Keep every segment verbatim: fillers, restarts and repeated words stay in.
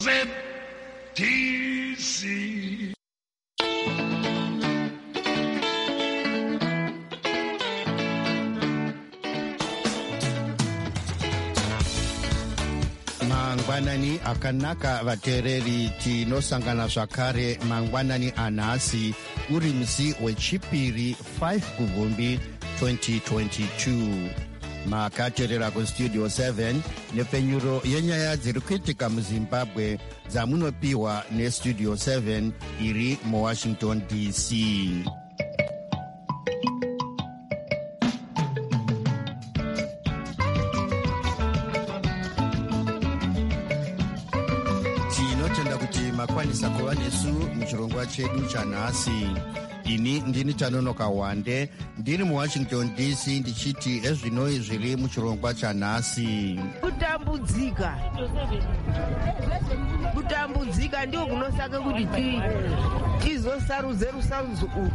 Z T C. Mangwanani akanaka vateereri, tinosangana zvakare mangwanani anhasi uri musi wechipiri five kuvhumbi twenty twenty-two. Makateerera kustudio seven nepfenyuro yenyaya dziri kuitika muzimbabwe dzamunopiwa nestudio seven iri muwashington D C. Tinotenda kuti makwanisa kuva nesu muchirongwa chedu chanhasi. Ini ndini Tanonoka Wande, ndiri muwashington D C ndichiti ezvinoi zviri muchirongwa chanhasi. Kutambudzika kutambudzika ndio kunosaka kuti tizosarudze rusarudzo urwu.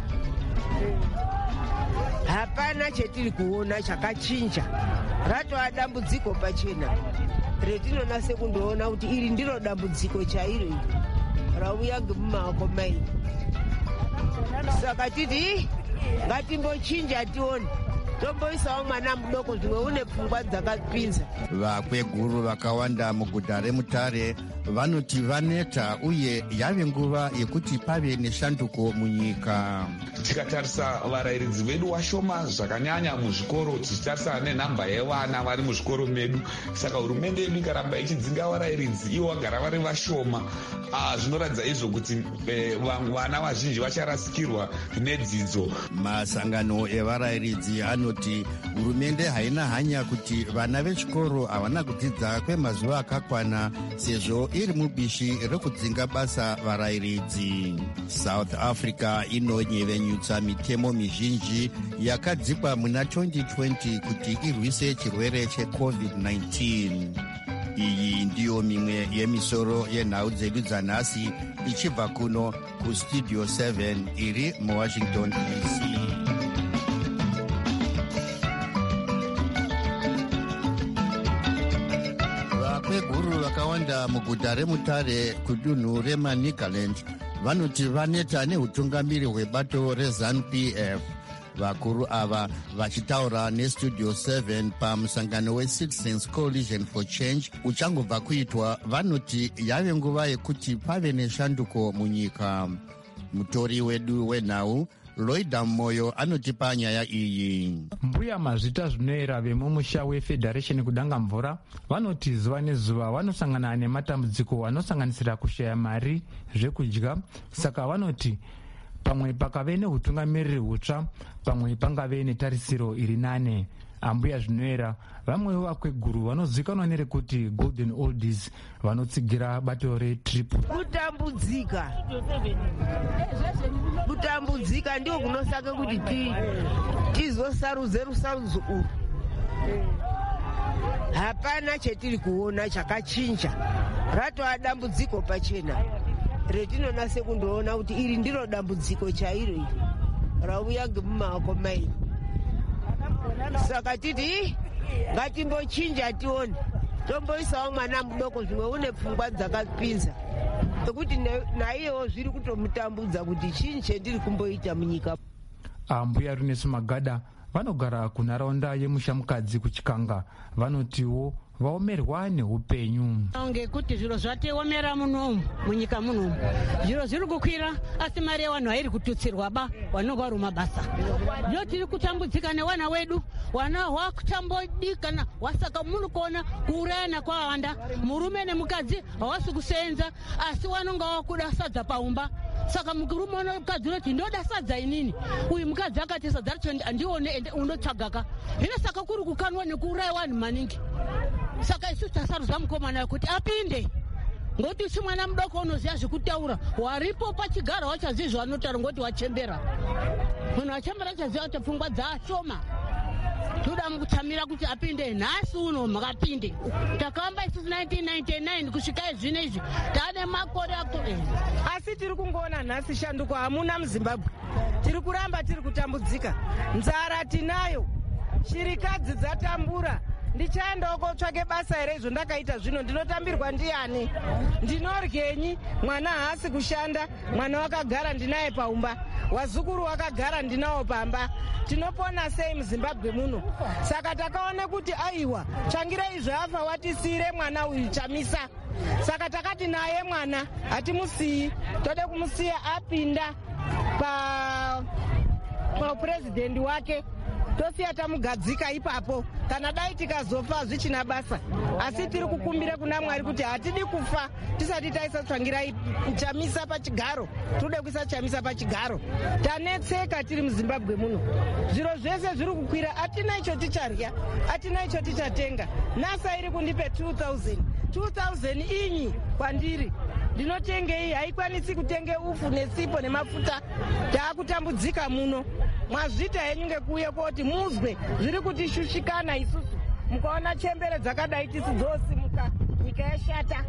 Hapana chetiri kuona chakachinja, ratova dambudziko pachena retinonase kundoona kuti iri ndiro dambudziko chairo rauya ngemumaoko maino. Saka titi ngatimbochinja tione, tomboisawo mwana mudoko zvimwe une pfungwa dzakapinza. Vakweguru vakawanda muguta reMutare vanoti vaneta uye yave nguva yekuti pave neshanduko munyika. Tikatarisa varairidzi vedu washoma zvakanyanya muzvikoro, tichitarisa nenhamba yevana vari muzvikoro medu. Saka hurumende yedu ikaramba ichidzinga varairidzi ivo vagara vari vashoma, zvinoratidza izvo kuti vana vazhinji vacharasikirwa nedzidzo. Masangano evarairidzi anoti hurumende haina hanya kuti vana vechikoro havana kudzidza kwemazuva akakwana sezvo iri mubishi rekudzinga basa varairidzi. South Africa inonyevenyutsa mitemo mizhinji yakadzikwa muna twenty twenty kuti irwise chirwere checovid nineteen. Iyi ndiyo mimwe yemisoro yenhau dzedu dzanhasi ichibva kuno kustudio seven iri muwashington D C. Vakweguru vakawanda muguta reMutare kudunhu reManicaland vanoti vaneta neutungamiri hwebato reZANU P F. Vakuru ava vachitaura nestudio seven pamusangano weCitizens Coalition for Change uchangobva kuitwa, vanoti yave nguva yekuti pave neshanduko munyika. Mutori wedu wenhau Loida Moyo anotipa nyaya iyi. Mbuya mazvita zvinoera vemumusha weFederation kudanga mvura vanoti zuva nezuva vanosangana nematambudziko anosanganisira kushaya mari, zvekudya. Saka vanoti pamwe pakave neutungamiriri hutsva, pamwe pangave netarisiro iri nane. Ambuya zvinoera vamwewo vakweguru vanozivikanwa nerekuti golden oldies vanotsigira bato retrip. Kutambudzika kutambudzika ndio kunosaka kuti tizosarudze rusarudzo urwu. Hapana chetiri kuona chakachinja, ratova dambudziko pachena retinonase kundoona kuti iri ndiro dambudziko chairo rauya ngemumaoko maino. Saka titi ngatimbochinja tione, tomboisawo mwana mudoko zvimwe une pfungwa dzakapinza, nekuti naiyewo zviri kutomutambudza kuti chii chendiri kumboita munyika. Ambuya Runesu Magada vanogara kunharaunda yemushamukadzi kuchikanga vanotiwo vaomerwa neupenyu. Ngekuti zviro zvateomera munomu munyika munomu, zviro zviri kukwira asi mari yevanhu hairi kututsirwa ba, vanonga vari mabasa. Ndio tiri kutambudzika newana wedu, wana wakutambodikana wasaka muri kuona kuurayana kwawanda, murume nemukadzi havasi kusenza asi vanonga wakuda sadza paumba. Saka murume nomukadzi unoti ndoda sadza inini, uyu mukadzi akati sadza racho andione ende unotsvagaka. Hino saka kuri kukanwa nekuuraya vanhu maningi. Saka isu tasarudza mukomana wekuti apinde, ngoti usi mwana mudoko unoziva zvekutaura, waripo pachigara wachaziva zvanotaura ngoti wachembera. Munhu wachembera achaziva kuti pfungwa dzaashoma. Toda mukutsamira kuti apinde nhasi uno makapinde. Takamba isusu nineteen ninety-nine kusvika zvino izvi tane makore akore. Asi tiri kungoona nhasi shanduko hamuna muZimbabwe. Tiri kuramba tiri kutambudzika. Nzara tinayo, shirikadzi dzatambura, ndichaendawo kotsvake basa here izvo ndakaita zvino ndinotambirwa ndiani? Ndinoryenyi? Mwana haasi kushanda, mwana wakagara ndinaye paumba, wazukuru wakagara ndinawo pamba. Tinopona sei muZimbabwe muno? Saka takaona kuti aiwa, tsvangirai zvafa watisire mwana uyu chamisa. Saka takati naye mwana hatimusiyi, tode kumusiya apinda pa paupurezidendi wake, tosiya tamugadzika ipapo. Kana dai tikazofa zvichina basa, asi tiri kukumbira kuna Mwari kuti hatidi kufa tisati taisa tsvangirai chamisa pachigaro. Tode kuisa chamisa pachigaro. Tanetseka tiri muZimbabwe muno, zviro zvese zviri kukwira, hatina icho ticharya, hatina icho tichatenga. NASA iri kundipe two thousand two thousand inyi kwandiri, ndinotengei? Haikwanisi kutenge ufu nesipo nemafuta. Taakutambudzika muno. Mwazvita henyu ngekuuye kuti muzwe zviri kutishushikana isusu, mukaona chembere dzakadai tisidzosimuka, nyika yashata.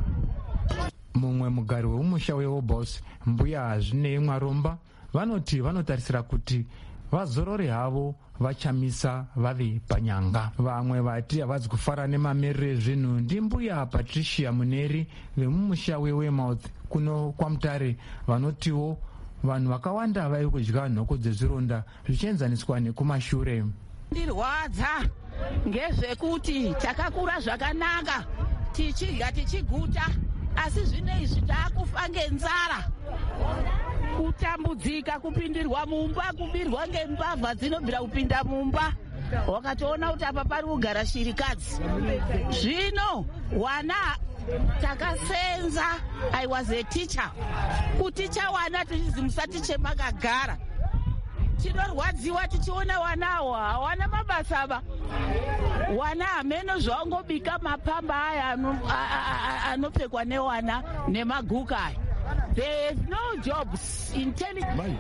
Mumwe mugari wemusha weObos, mbuya Zvinei Mwaromba, vanoti vanotarisira kuti vazorore havo vachamisa vave panyanga. Vamwe vati havadzi kufara nemamerero ezvinhu ndimbuya Patricia Muneri vemumusha weWeymouth kuno kwaMutare, vanotiwo vanhu vakawanda vai kudya nhoko dzezvironda zvichienzaniswa nekumashure. Ndirwadza ngezvekuti takakura zvakanaka tichidya tichiguta, asi zvinezvi taakufa ngenzara, kutambudzika, kupindirwa mumba, kubirwa ngembavha dzinobvira kupinda mumba. Wakatoona kuti apa pari kugara shirikadzi. Zvino wana takasenza. I was a teacher. Kuticha wana tichizi musatiche makagara. Tinorwadziwa tichiona wanawo hawana mabasa ba. Wana ameno zvaungobika mapamba aya anopfekwa newana nemaguka aya. There is no jobs in telling.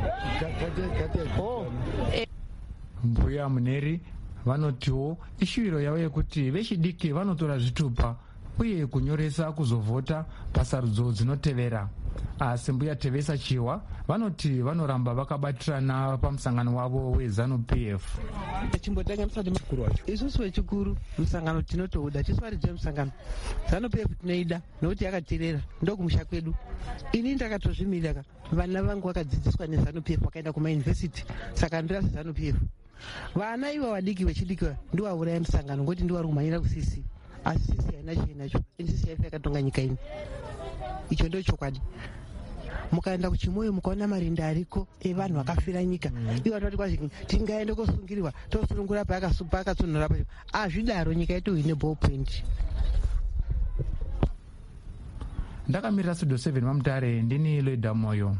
Oh. Mbuya Muneri vanotiwo ishuviro yavo yekuti vechidiki vanotora zvitupa uye kunyoresa kuzovhota pasarudzo dzinotevera. Asi mbuya Tevesa Chiwa vanoti vanoramba vakabatirana pamusangano wavo weZANU-P F. Chimbotanga musati mukuru wacho. Isusu wechikuru musangano tinotouda, tiswaridze musangano. ZANU-P F tinoida nokuti yakatirera ndokumusha kwedu. Ini ndakatozvimirira, vana vangu vakadzidziswa neZANU-P F vakaenda kumayunivhesiti, saka ndirasi ZANU-P F. Vana ivo vadiki vechidiki ndiwo auraya musangano ngoti ndiwo ari kumhanyira kusisi. Asi sisi haina chinacho, sisi yafe yakatonga nyika ino. Icho ndio chokwadi. Mukaenda kuchimoyo mukaona marinda ariko evanhu vakafira nyika, ivo vanoti kwazi tingaende kosungiriwa tosurungura paakasupa akatsonora pacho. Azvidaro nyika yetu ine ball point. Ndakamirira Studio seven maMutare, ndini Leda Moyo.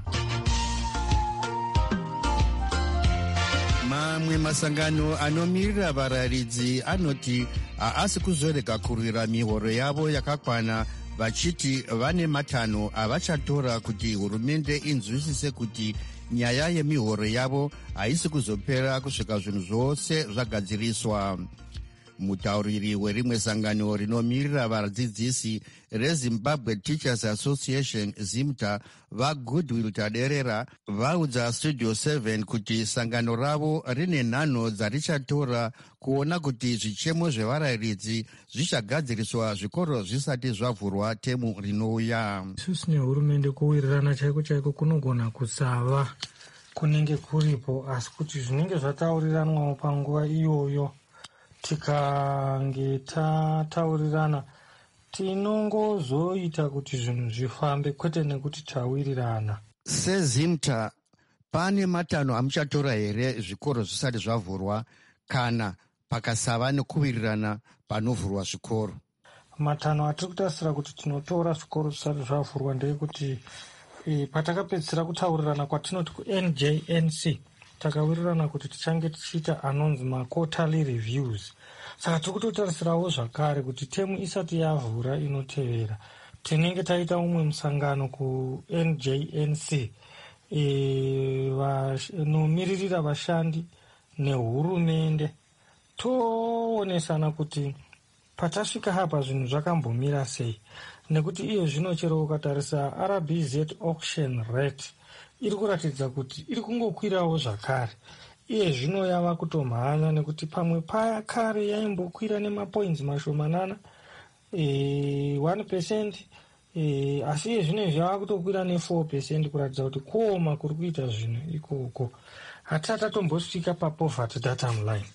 Mamwe masangano anomirira vararidzi anoti haasi kuzorega kurwira mihoro yavo yakakwana, vachiti vane matanho avachatora kuti hurumende inzwisise kuti nyaya yemihoro yavo haisi kuzopera kusvika zvinhu zvose zvagadziriswa. Mutauriri werimwe sangano rinomirira vadzidzisi reZimbabwe Teachers Association ZIMTA vaGoodwill Taderera vaudza Studio seven kuti sangano ravo rine nhano dzarichatora kuona kuti zvichemo zvevarayiridzi zvichagadziriswa zvikoro zvisati zvavhurwa temu rinouya. Isusu nehurumende kuwirirana chaiko chaiko kunogona kusava kunenge kuripo, asi kuti zvinenge zvatauriranwawo panguva iyoyo tikange tataurirana tinongozoita kuti zvinhu zvifambe, kwete nekuti tawirirana. SeZIMTA, pane matanho amuchatora here zvikoro zvisati zvavhurwa kana pakasava nekuwirirana panovhurwa zvikoro? Matanho atiri kutasira kuti tinotora zvikoro zvisati zvavhurwa ndeyekuti e, patakapedzisira kutaurirana kwatinoti kuN J N C takawirirana kuti tichange tichiita anonzi ma-quarterly reviews. Saka tiri kutotarisirawo zvakare kuti temu isati yavhura inotevera tinenge taita umwe musangano kuN J N C e, vanomiririra vashandi nehurumende, toonesana kuti patasvika hapa zvinhu zvakambomira sei, nekuti iyo zvino chero ukatarisa R B Z auction rate iri kuratidza kuti iri kungokwirawo zvakare. iye zvino yava kutomhanya nekuti pamwe paya kare yaimbokwira nemapoints mashomanana e, one percent e, asi iye zvino zvava kutokwira ne-four percent kuratidza kuti kuoma kuri kuita zvinhu ikoko. Hatisati tatombosvika papoverty datum line.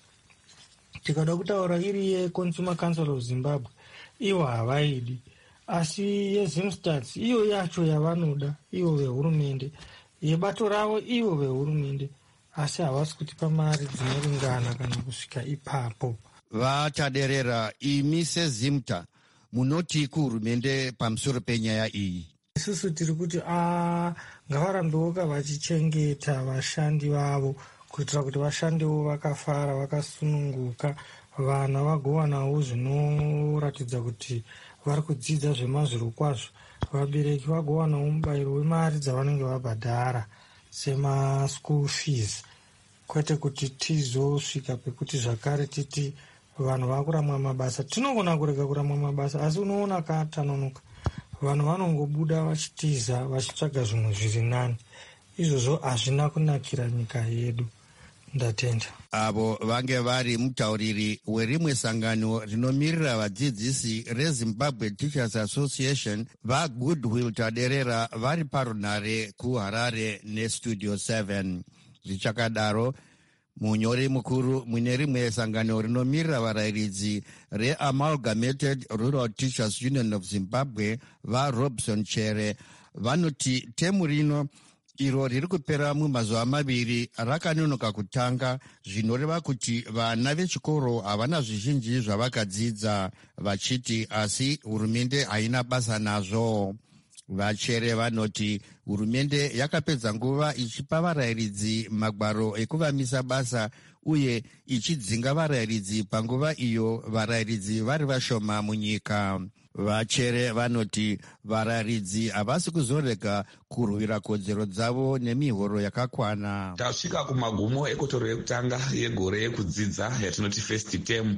Tikada kutaura iri yeConsumer Council of Zimbabwe, ivo havaidi, asi yeZimstats iyo yacho yavanoda ivo vehurumende, yebato ravo ivo vehurumende, asi havasi kutipa mari dzinoringana kana kusvika ipapo. Vataderera, imi seZimta munoti kuhurumende pamusoro penyaya iyi? Isusu tiri kuti a ngavarambewo vachichengeta vashandi vavo kuitira kuti vashandewo vakafara, vakasununguka, vana vagowanawo zvinoratidza kuti vari kudzidza zvemazviro kwazvo, vabereki vagowanawo mubayiro wemari dzavanenge vabhadhara sema-school fees, kwete kuti tizosvika pekuti zvakare titi vanhu vakuramwa mabasa. Tinogona kurega kuramwa mabasa, asi unoona katanonoka vanhu vanongobuda vachitiza vachitsvaga zvimwe zviri nani. Izvozvo hazvina kunakira nyika yedu. Ndatenda. Avo vange vari mutauriri werimwe sangano rinomirira vadzidzisi reZimbabwe Teachers Association vaGoodwill Taderera vari parunare kuHarare neStudio seven. Zvichakadaro, munyori mukuru mune rimwe sangano rinomirira varayiridzi reAmalgamated Rural Teachers Union of Zimbabwe vaRobson Chere vanoti temu rino iro riri kupera mumazuva maviri rakanonoka kutanga, zvinoreva kuti vana vechikoro havana zvizhinji zvavakadzidza, vachiti asi hurumende haina basa nazvo. Vachere vanoti hurumende yakapedza nguva ichipa varayiridzi magwaro ekuvamisa basa uye ichidzinga varayiridzi panguva iyo varayiridzi vari vashoma munyika. Vachere vanoti varayiridzi havasi kuzorega kurwira kodzero dzavo nemihoro yakakwana. Tasvika kumagumo ekotoro yekutanga yegore yekudzidza yatinoti first term.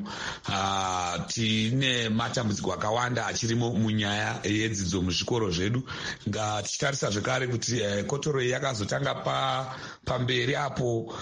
Uh, tine matambudziko akawanda achirimo munyaya yedzidzo muzvikoro zvedu. Tichitarisa zvekare kuti uh, kotoro yakazotanga pa pamberi apo uh,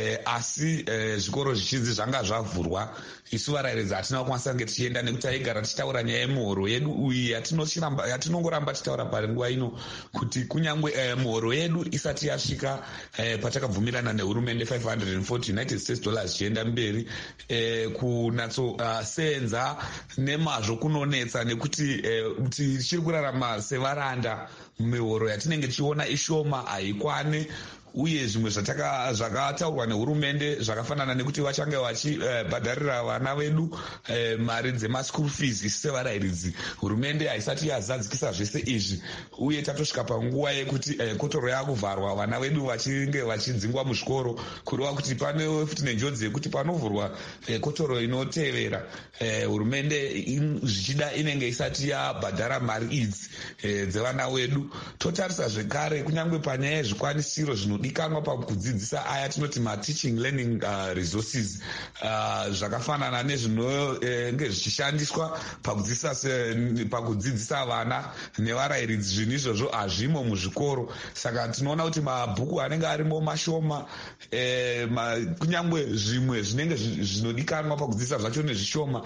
asi uh, zvikoro zvichinzi zvanga zvavhurwa. Isu varayiridzi hatina kukwanisa kunge tichienda nekuti taigara tichitaura nyaya yemuhoro yedu uyi yatinongoramba tichitaura panguva ino kuti kunyangwe uh, muhoro yedu isati yasvika uh, patakabvumirana nehurumende five hundred forty United States dollars chienda mberi uh, kunatso uh, senza nemazvo kunonetsa nekuti uh, tichiri kurarama sevaranda. Mihoro yatinenge tichiona ishoma, haikwane, uye zvimwe zvakataurwa nehurumende zvakafanana nekuti vachange vachibhadharira uh, vana vedu uh, mari dzemaschool fees. Isu sevarayiridzi hurumende haisati yazadzikisa zvese izvi, uye tatosvika panguva yekuti uh, kotoro yakuvharwa, vana vedu vachinge vachidzingwa muzvikoro, kureva kuti pane futi nenjodzi yekuti panovhurwa uh, kotoro inotevera uh, hurumende in, zvichida inenge isati yabhadhara mari idzi uh, dzevana vedu. Totarisa zvekare kunyangwe panyaya yezvikwanisiro zvinodikanwa pakudzidzisa aya tinoti ma-teaching learning uh, resources uh, zvakafanana nezvinenge uh, zvichishandiswa pakudzidzisa, pakudzidzisa vana nevarayiridzi, zvinhu izvozvo hazvimo muzvikoro. Saka tinoona kuti mabhuku anenge arimo mashoma, eh, ma, kunyangwe zvimwe zvinenge zvinodikanwa pakudzidzisa zvacho nezvishoma.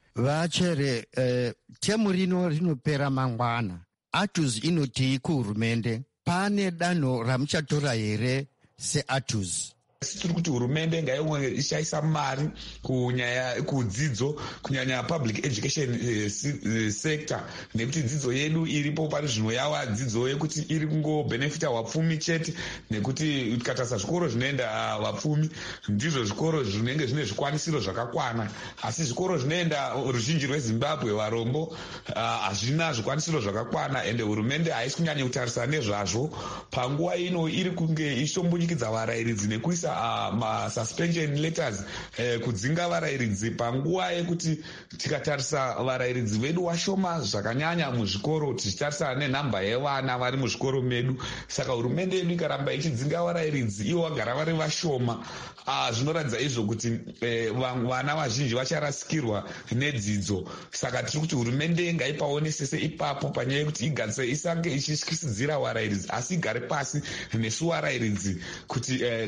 Vachere, eh, temu rino rinopera mangwana. Atus inoti kuhurumende pane danho ramuchatora here seAtus? Tiri kuti hurumende ngaiwe ishaisa mari kunyaya kudzidzo, kunyanya public education uh, sector, nekuti dzidzo yedu iripo pari zvino yava dzidzo yekuti iri kungo benefita vapfumi chete, nekuti ukatarisa zvikoro zvinoenda uh, vapfumi ndizvo zvikoro zvinenge zvine zvikwanisiro zvakakwana, asi zvikoro zvinoenda ruzhinji rweZimbabwe varombo hazvina uh, zvikwanisiro zvakakwana, ende hurumende haisi kunyanya kutarisa nezvazvo. Panguva ino iri kunge ichitombudikidza varayiridzi nekuisa Uh, ma-suspension letters uh, kudzinga varayiridzi panguva yekuti tikatarisa varayiridzi vedu washoma zvakanyanya muzvikoro, tichitarisa nenhamba yevana vari muzvikoro medu. Saka hurumende yedu ikaramba ichidzinga varayiridzi ivo vagara vari vashoma, uh, zvinoratidza izvo kuti uh, vana vazhinji vacharasikirwa nedzidzo. Saka tiri kuti hurumende ngaipaonesese ipapo panyaya yekuti igadze isange ichityisidzira varayiridzi, asi igare pasi nesu varayiridzi kuti uh, tinge tichi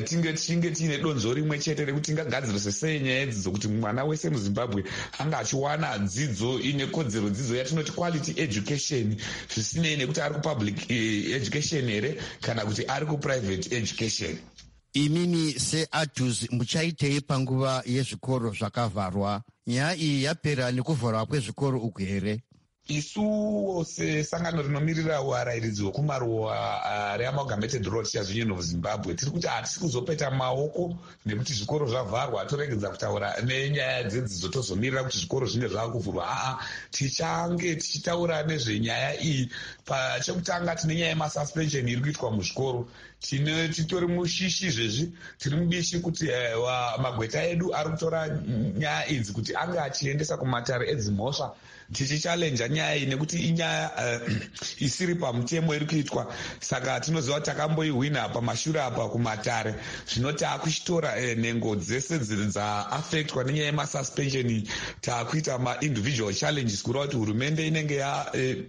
tinge tiine donzo rimwe chete rekuti tingagadzirise sei nyaya idzi dzokuti mwana wese muzimbabwe anga achiwana dzidzo ine kodzero, dzidzo yatinoti quality education, zvisinei nekuti ari kupublic education here kana kuti ari kuprivate education. Imimi seATUS muchaitei panguva yezvikoro zvakavharwa? Nyaya iyi yapera nekuvharwa kwezvikoro uku here? Isuwo sesangano rinomirira warairidzi hwekumaruwa uh, reamalgamated Road Union of Zimbabwe tiri kuti hatisi kuzopeta maoko nekuti zvikoro zvavharwa toregedza kutaura nenyaya dzedzidzo tozomirira kuti zvikoro zvine zvakuvhurwa. Aa, tichange tichitaura nezvenyaya iyi. Pachekutanga tine nyaya yemasuspension iri kuitwa muzvikoro. Tine titori mushishi zvezvi tiri mubishi kuti uh, magweta edu ari kutora nyaya idzi kuti ange achiendesa kumatare edzimhosva, tichichallenja nyaya iyi nekuti inyaya uh, isiri pamutemo iri kuitwa. Saka tinoziva kuti takamboihwina pamashure apa kumatare, zvino taakuchitora uh, nhengo dzese dzaaffectwa nenyaya yemasuspension iyi, taakuita maindividual challenges kureva kuti hurumende inenge ya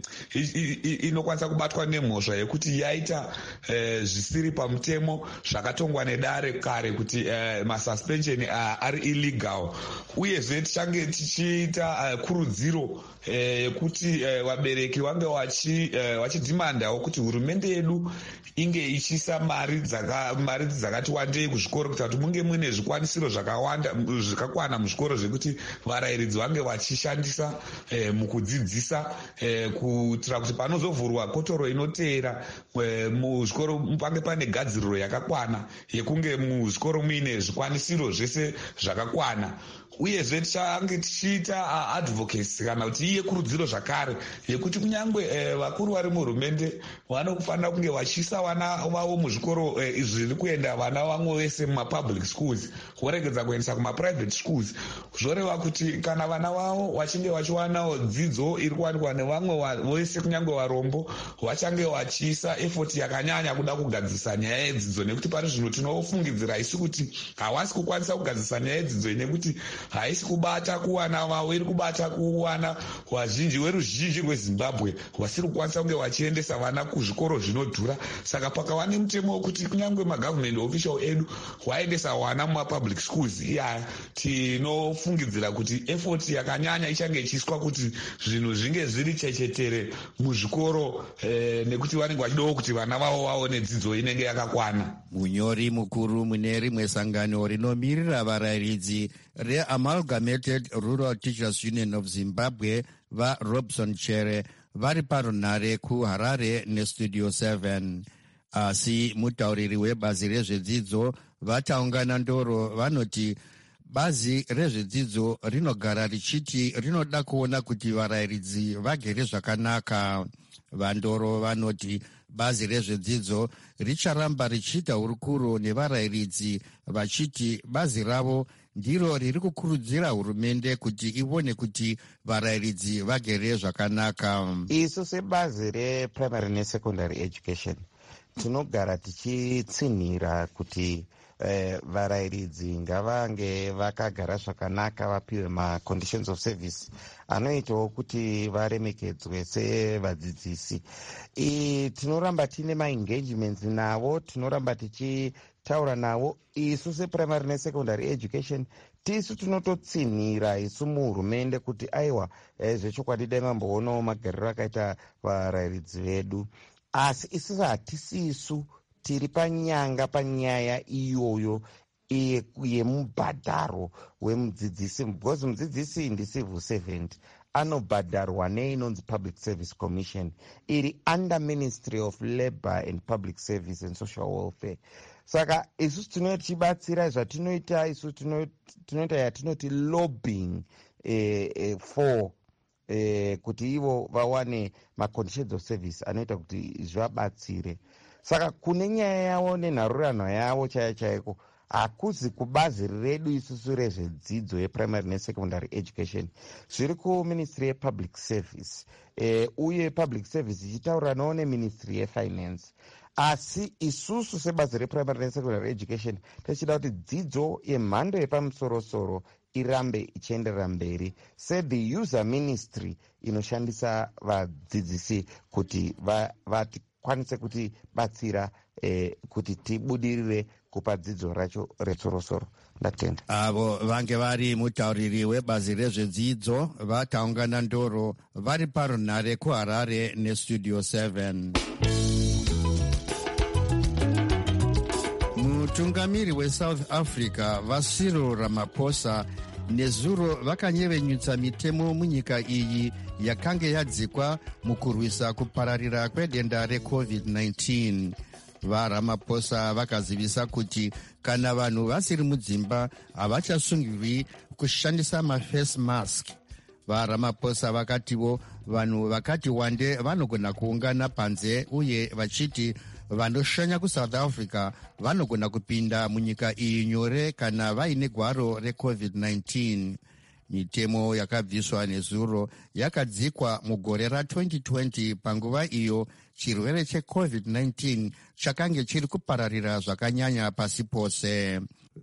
uh, inokwanisa kubatwa nemhosva yekuti yaita uh, zvisiri pamutemo zvakatongwa nedare kare kuti uh, masuspension uh, ari illegal. Uyezve tichange tichiita uh, kurudziro yekuti uh, uh, vabereki vange vachidhimandawo uh, kuti hurumende yedu inge ichisa mari dzaka mari dzakati wandei kuzvikoro kuita kuti munge muine zvikwanisiro zvakawanda zvakakwana muzvikoro zvekuti varairidzi vange vachishandisa uh, mukudzidzisa uh, kuitira kuti panozovhurwa kotoro inoteera uh, muzvikoro pange pane gadziriro yakakwana yekunge muzvikoro muine zvikwanisiro zvese zvakakwana. Uyezve tichange tichiita uh, advocacy kana kuti iye kurudziro zvakare yekuti kunyangwe uh, vakuru vari muhurumende vanofanira kunge vachiisa vana vavo muzvikoro uh, zviri kuenda vana vamwe vese mumapublic schools voregedza kuendesa kumaprivate schools. Zvoreva kuti kana vana vavo vachinge vachiwanawo dzidzo iri kuwanikwa nevamwe vose kunyangwe varombo, vachange vachiisa effort yakanyanya kuda kugadzirisa nyaya yedzidzo, nekuti pari zvino tinofungidzira isu kuti havasi kukwanisa kugadzirisa nyaya yedzidzo nekuti haisi kubata kuwana vavo, iri kubata kuwana wazhinji weruzhinji rwezimbabwe vasiri kukwanisa kunge vachiendesa vana kuzvikoro zvinodhura. Saka pakava nemutemo wekuti kunyange magovernment official edu waendesa vana mumapublic schools, iya tinofungidzira kuti effort yakanyanya ichange ichiiswa kuti zvinhu zvinge zviri chechetere muzvikoro eh, nekuti vanenge vachidawo kuti vana vavo vaone dzidzo inenge yakakwana. Munyori mukuru mune rimwe sangano rinomirira varairidzi reAmalgamated Rural Teachers Union of Zimbabwe vaRobson Chere vari parunhare kuHarare nestudio seven. Asi mutauriri webazi rezvedzidzo vataungana ndoro vanoti bazi rezvedzidzo rinogara richiti rinoda kuona kuti varairidzi vagere zvakanaka. Vandoro vanoti bazi rezvedzidzo richaramba richiita hurukuro nevarairidzi vachiti bazi ravo ndiro riri kukurudzira hurumende kuti ione kuti varairidzi vagere zvakanaka. Isu sebazi reprimary nesecondary education tinogara tichitsinhira kuti eh, varairidzi ngavange vakagara zvakanaka, vapiwe maconditions of service anoitawo kuti varemekedzwe sevadzidzisi. Tinoramba tine maengagements navo, tinoramba tichitaura navo. Isu seprimary nesecondary education tisu tinototsinhira isu muhurumende kuti aiwa eh, zvechokwadi dai mamboonawo magariro akaita varairidzi vedu, asi isusu hatisisu tiri panyanga panyaya iyoyo yemubhadharo wemudzidzisi, because mudzidzisi ndi civil servant anobhadharwa neinonzi Public Service Commission iri under Ministry of Labour and Public Service and Social Welfare. Saka isusu tinotibatsira zvatinoita, isu tinoita yatinoti lobbying eh, eh, for eh, kuti ivo vawane maconditions of service anoita kuti zvivabatsire. Saka kune nyaya yavo nenharuranwa yavo chaiyo chaiko hakuzi kubazi redu isusu rezvedzidzo yeprimary nesecondary education, zviri kuministry yepublic service e, uye public service ichitauranawo neministry yefinance. Asi isusu sebazi reprimary nesecondary education tichida kuti dzidzo yemhando yepamusorosoro irambe ichienderera mberi sethe user ministry inoshandisa vadzidzisi kuti vati vakwanise kutibatsira eh, kuti tibudirire kupa dzidzo racho retsorosoro. Ndatenda. Avo vange vari mutauriri webazi rezvedzidzo vataungana ndoro vari parunhare kuHarare nestudio seven. Mutungamiri weSouth Africa vaCyril Ramaphosa nezuro vakanyevenyutsa mitemo munyika iyi yakange yadzikwa mukurwisa kupararira kwedenda recovid nineteen. VaRamaphosa vakazivisa kuti kana vanhu vasiri mudzimba havachasungirwi kushandisa mafase mask. VaRamaphosa vakatiwo vanhu vakati wande vanogona kuungana panze uye vachiti vanoshanya kuSouth Africa vanogona kupinda munyika iyi nyore kana vaine gwaro recovid nineteen. Mitemo yakabviswa nezuro yakadzikwa mugore ratwenty twenty panguva iyo chirwere checovid nineteen chakange chiri kupararira zvakanyanya pasi pose.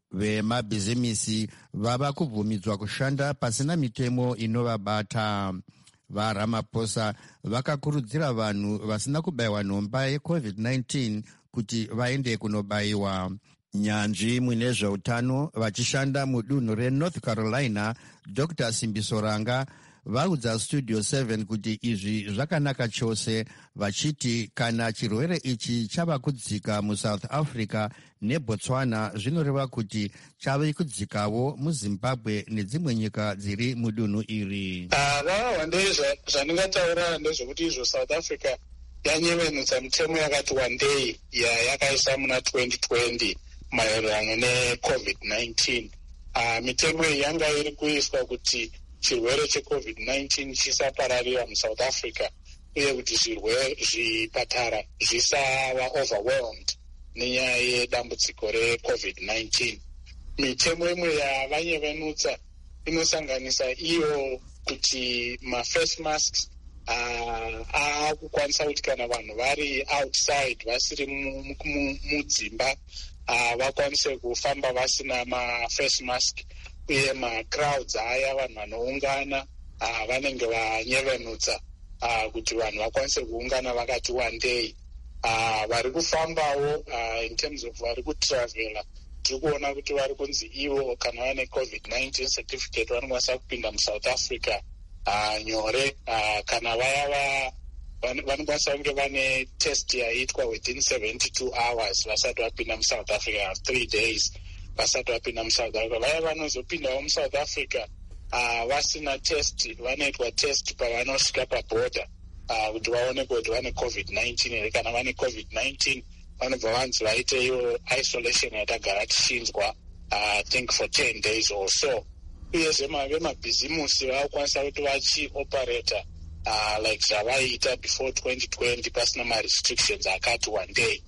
Vemabhizimisi vava kubvumidzwa kushanda pasina mitemo inovabata. VaRamaphosa vakakurudzira vanhu vasina kubayiwa nhomba yecovid nineteen kuti vaende kunobayiwa. Nyanzvi mune zveutano vachishanda mudunhu reNorth Carolina, Doctor Simbiso Ranga vaudza Studio seven kuti izvi zvakanaka chose, vachiti kana chirwere ichi chava kudzika muSouth Africa neBotswana zvinoreva kuti chave kudzikawo muZimbabwe nedzimwe nyika dziri mudunhu iri. Vava wandei zvandingataura ndezvekuti izvo South Africa yanyevenutsa mitemo yakati wandei yayakaisa muna twenty twenty maererano necovid nineteen. Uh, mitemo iyi yanga iri kuiswa kuti chirwere checovid nineteen chisapararira muSouth Africa uye kuti zvirwere zvipatara zvisava overwhelmed nenyaya yedambudziko recovid nineteen. Mitemo imwe yavanyevenutsa inosanganisa iyo kuti maface masks akukwanisa uh, kuti kana vanhu vari outside vasiri mudzimba Uh, vakwanise kufamba vasina maface mask uye macrowds aya vanhu vanoungana uh, vanenge vanyevenutsa uh, kuti vanhu vakwanise kuungana vakati wandei. Uh, vari kufambawo uh, in terms of vari kutravela tiri kuona kuti vari kunzi ivo kana vane covid nineteen certificate vanokwanisa kupinda muSouth Africa uh, nyore uh, kana vaya va vanokwanisa kunge vane test yaitwa within seventy-two hours vasati vapinda muSouth Africa, three days vasati vapinda muSouth Africa. Vaya vanozopindawo muSouth Africa uh, vasina test vanoitwa test pavanosvika paborder uh, kuti vaonekwe kuti vane covid nineteen here. Kana vane covid nineteen vanobva vanzi vaite iyo isolation yatagara tichinzwa uh, think for ten days or so. Uyezve vemabhizimusi vakukwanisa kuti vachioperata Uh, like zvavaiita before twenty twenty pasina ma-restrictions akati one day.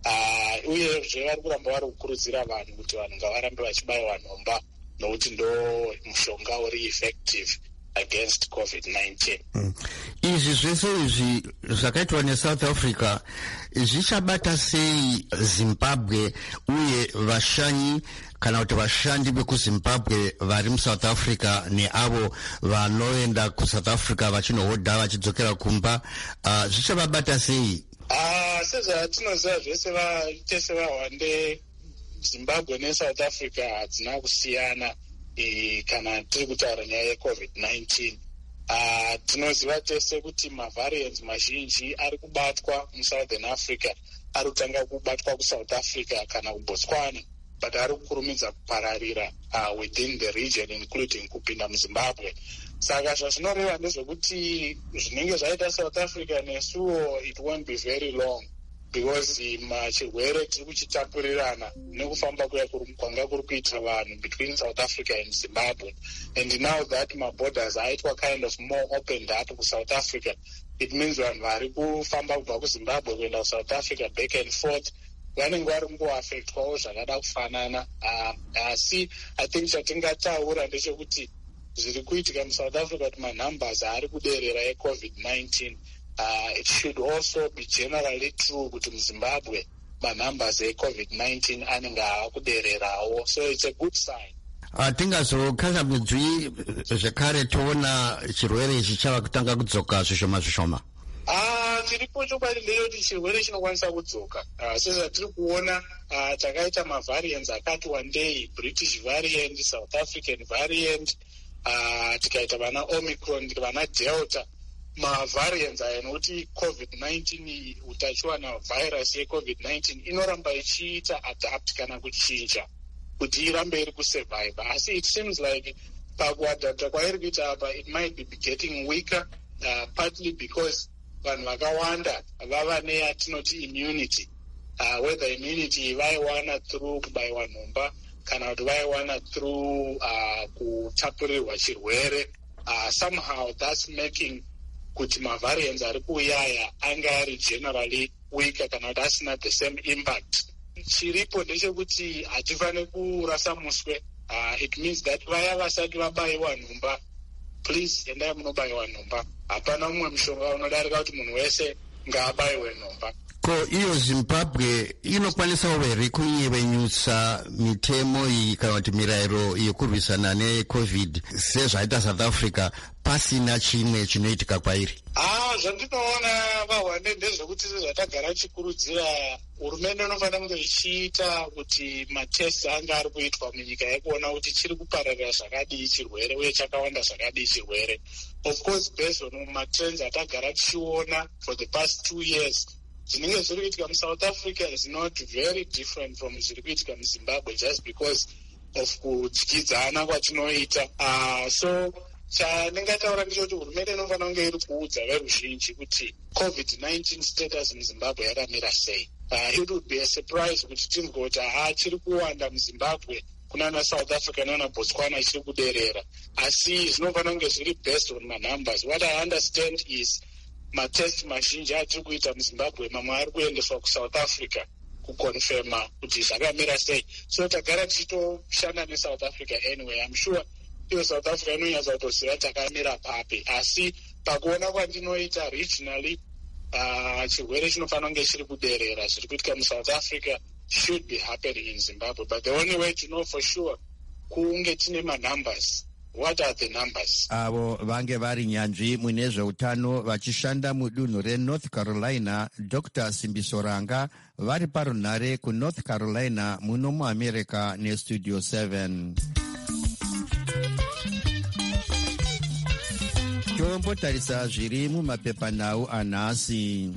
Uh, uyezve vari kuramba vari kukurudzira vanhu kuti vanhu ngavarambe vachibayiwa nhomba nokuti ndo mushonga uri effective against covid nineteen. Mm. Izvi zvese izvi zvakaitwa neSouth Africa zvichabata sei Zimbabwe uye vashanyi kana kuti vashandi vekuZimbabwe vari muSouth Africa neavo vanoenda kuSouth Africa vachinohodha vachidzokera kumba, uh, zvichavabata sei? Ah, uh, sezvatinoziva zvese tese vahwande Zimbabwe neSouth Africa hadzina kusiyana e, kana tiri kutaura nyaya yecovid nineteen. Uh, tinoziva tese kuti mavariants mazhinji ari kubatwa muSouthern Africa ari kutanga kubatwa kuSouth Africa kana kuBotswana, but ari kukurumidza kupararira uh, within the region including kupinda muZimbabwe. Saka zvazvinoreva ndezvekuti zvinenge zvaita South Africa nesuwo it won't be very long because machirwere tiri kuchitapurirana nekufamba kuya kwanga kuri kuita vanhu between South Africa and Zimbabwe, and now that my borders aitwa kind of more opened up to South Africa, it means vanhu vari kufamba kubva kuZimbabwe kuenda kuSouth Africa back and forth vanenge vari kungoaffectwawo zvakada kufanana. Asi I think chatingataura ndechekuti zviri kuitika muSouth Africa kuti manumbers ari kuderera ecovid nineteen. Uh, it should also be generally true kuti muZimbabwe manumbers ecovid nineteen anenge akudererawo, so it's a good sign. Hatingazokashamudzwi zvekare toona chirwere ichi chava kutanga kudzoka zvishoma zvishoma. Ah, chiripo chokwadi ndeyekuti chirwere chinokwanisa kudzoka. Sezvatiri kuona takaita mavariants akati wandei, British variant, South African variant, tikaita vana Omicron, vana Delta. Mavariants aya nokuti covid nineteen, utachiwana virus yecovid nineteen inoramba ichiita adapt kana kuchinja kuti irambe iri kusurvive. Asi it seems like pakuadapta kwairi kuita apa it might be getting weaker, uh, partly because vanhu vakawanda vava neyatinoti immunity, uh, whether immunity vaiwana through kubaiwa nhomba kana kuti vaiwana through uh, kutapurirwa chirwere. Uh, somehow that's making kuti mavariants ari kuuyaya anga ari generally weaker kana kuti asina the same impact. Chiripo ndechekuti hatifaniri kurasa muswe. Uh, it means that vaya vasati vabayiwa nhomba, please endai munobayiwa nhomba. Hapana mumwe mushonga unodarika kuti munhu wese ngaabayiwe nhomba. Ko iyo Zimbabwe inokwanisa here kunyevenyusa mitemo iyi kana kuti mirayiro yekurwisana necovid sezvaita South Africa pasina chimwe chinoitika kwairi? Ah, zvandinoona vahwande ndezvekuti sezvatagara chikurudzira hurumende inofanira kunge ichiita kuti matest anga ari kuitwa munyika yekuona kuti chiri kupararira zvakadii chirwere uye chakawanda zvakadii chirwere. Of course based on matrends atagara tichiona for the past two years, zvinenge zviri kuitika muSouth Africa is not very different from zviri kuitika muZimbabwe just because of kudyidzana kwatinoita. Uh, so chandingataura ndechoti hurumende inofanira kunge iri kuudza veruzhinji kuti covid nineteen status muZimbabwe yakamira sei. Uh, it would be a surprise kuti timwe kuti ha chiri kuwanda muZimbabwe kunana South Africa nana Botswana chiri kuderera, asi zvinofanira kunge zviri based on my numbers. What I understand is matest mazhinji atiri kuita muZimbabwe mamwe ari kuendeswa kuSouth Africa kuconfirma kuti zvakamira sei. So tagara tichitoshanda neSouth Africa anyway. I'm sure iyo South Africa inonyatsa kutoziva takamira papi, asi pakuona kwandinoita regionally uh, chirwere chinofanira kunge chiri kuderera. Zviri kuitika muSouth Africa should be happening in Zimbabwe, but the only way to know for sure kunge tine manumbers. What are the numbers? Avo vange vari nyanzvi mune zveutano vachishanda mudunhu reNorth Carolina, Doctor Simbiso Ranga, vari parunhare kuNorth Carolina muno muAmerica neStudio seven. Tombotarisa zviri mumapepanhau anhasi.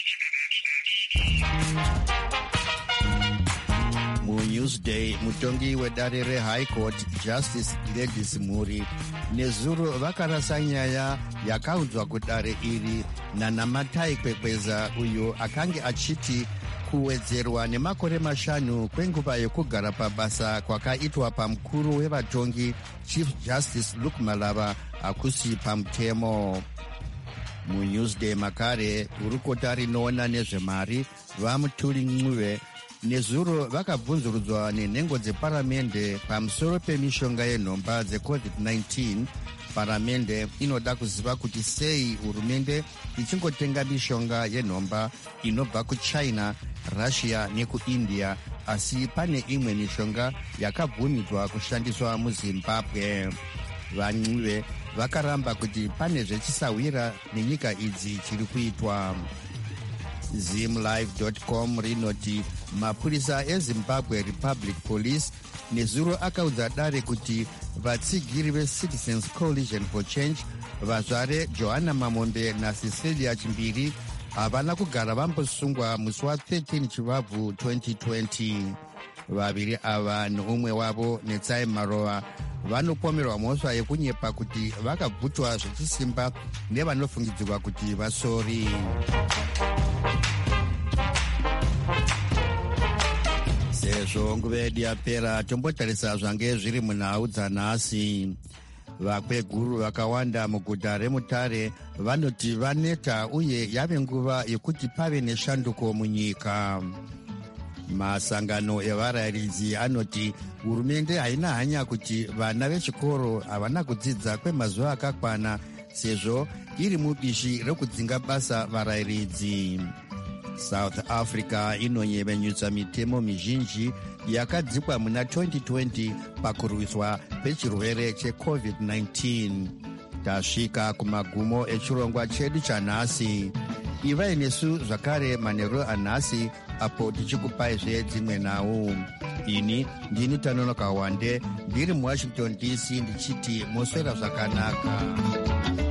MuNewsday, mutongi wedare reHigh Court Justice Gladys Muri nezuro vakarasa nyaya yakaudzwa kudare iri naNamatai Kwekweza, uyo akange achiti kuwedzerwa nemakore mashanu kwenguva yekugara pabasa kwakaitwa pamukuru wevatongi Chief Justice Luke Malava hakusi pamutemo. MuNewsday makare, hurukota rinoona nezvemari vaMutuli Ncube nezuro vakabvunzurudzwa nenhengo dzeparamende pamusoro pemishonga yenhomba dzecovid nineteen. Paramende inoda kuziva kuti sei hurumende ichingotenga mishonga yenhomba inobva kuChina, Russia nekuIndia, asi pane imwe mishonga yakabvumidzwa kushandiswa muZimbabwe. VaNcube vakaramba kuti pane zvechisawira nenyika idzi chiri kuitwa. Zimlive dot com rinoti mapurisa eZimbabwe Republic Police nezuro akaudza dare kuti vatsigiri veCitizens Coalition for Change vazvare Johanna Mamombe naCecilia Chimbiri havana kugara vambosungwa musi wa13 Chivabvu twenty twenty. Vaviri ava neumwe wavo Netsai Marova vanopomerwa mhosva yekunyepa kuti vakabvutwa zvechisimba nevanofungidzirwa kuti vasori. Sezvo nguva yedu yapera, tombotarisa zvange zviri munhau dzanhasi. Vakweguru vakawanda muguta reMutare vanoti vaneta uye yave nguva yekuti pave neshanduko munyika. Masangano evarayiridzi anoti hurumende haina hanya kuti vana vechikoro havana kudzidza kwemazuva akakwana sezvo iri mubishi rekudzinga basa varayiridzi. South Africa inonyevenyutsa mitemo mizhinji yakadzikwa muna twenty twenty pakurwiswa pechirwere checovid nineteen. Tasvika kumagumo echirongwa chedu chanhasi. ivai nesu zvakare manheru anhasi apo tichikupaizve dzimwe nhau. Ini ndini Tanonoka Wande ndiri muwashington D C ndichiti moswera zvakanaka.